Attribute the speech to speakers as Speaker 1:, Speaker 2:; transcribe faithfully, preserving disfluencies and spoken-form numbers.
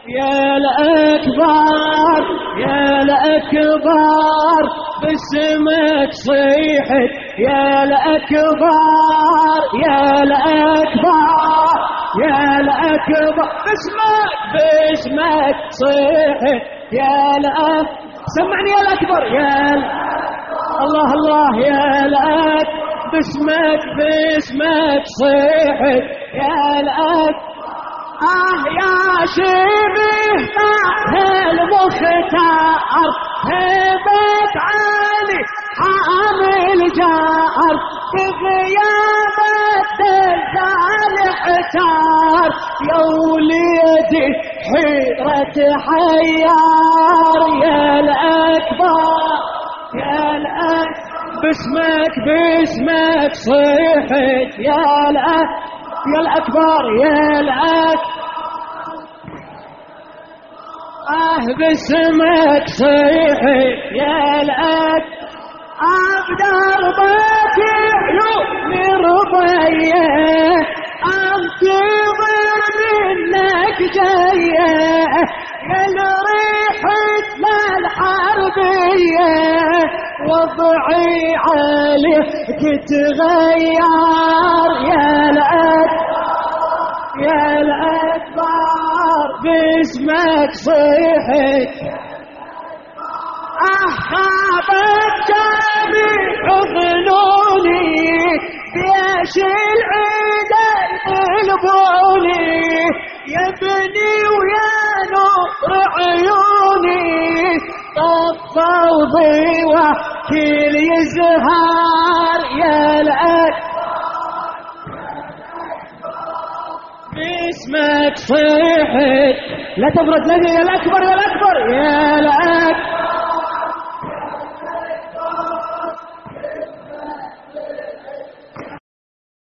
Speaker 1: يا الأكبر يا الأكبر باسمك صيحت يا الأكبر يا الأكبر يا الأكبر باسمك باسمك صيحت يا الأكبر سمعني يا الأكبر يا الله الله يا الأكبر باسمك باسمك صيحت يا الأكبر آه يا شبيه المختار هبت علي حامل جار بغيابة الدجال احتار يا وليدي حيرة حيار يا الأكبر يا الأكبر باسمك باسمك صيحت يا الأكبر يا الأكبر يا الأكبر آه باسمك صيحت يا الأكبر أقدر بك عيوني رضيه أنتظر منك جايه يا ريحة الحربية وضعي عليك تغير يا الأكبر يا الأكبر باسمك صيحت أخابت جميع ظنوني بيش العيد البولي يا ابني ويا نور عيوني طفوا ضيوة كل يزهار يا الأكبر باسمك صيحت لا تبرد لنا يا الأكبر يا الأكبر